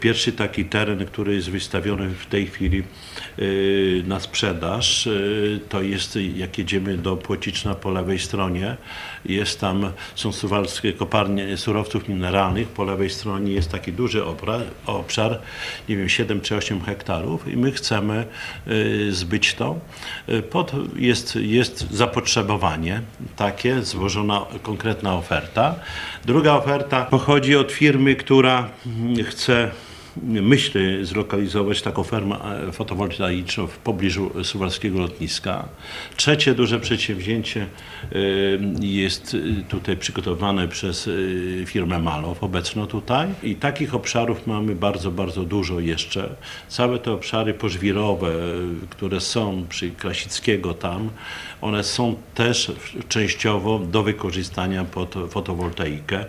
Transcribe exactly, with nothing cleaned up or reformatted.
Pierwszy taki teren, który jest wystawiony w tej chwili y, na sprzedaż, y, to jest, jak jedziemy do Płocicna po lewej stronie, jest tam, są suwalskie kopalnie surowców mineralnych, po lewej stronie jest taki duży obra, obszar, nie wiem, siedem czy osiem hektarów i my chcemy y, zbyć to. Y, pod, jest, jest zapotrzebowanie takie, złożona konkretna oferta. Druga oferta pochodzi od firmy, która chce myśli zlokalizować taką fermę fotowoltaiczną w pobliżu suwalskiego lotniska. Trzecie duże przedsięwzięcie jest tutaj przygotowane przez firmę Malow, obecną tutaj. I takich obszarów mamy bardzo, bardzo dużo jeszcze. Całe te obszary pożwirowe, które są przy Krasickiego tam, one są też częściowo do wykorzystania pod fotowoltaikę.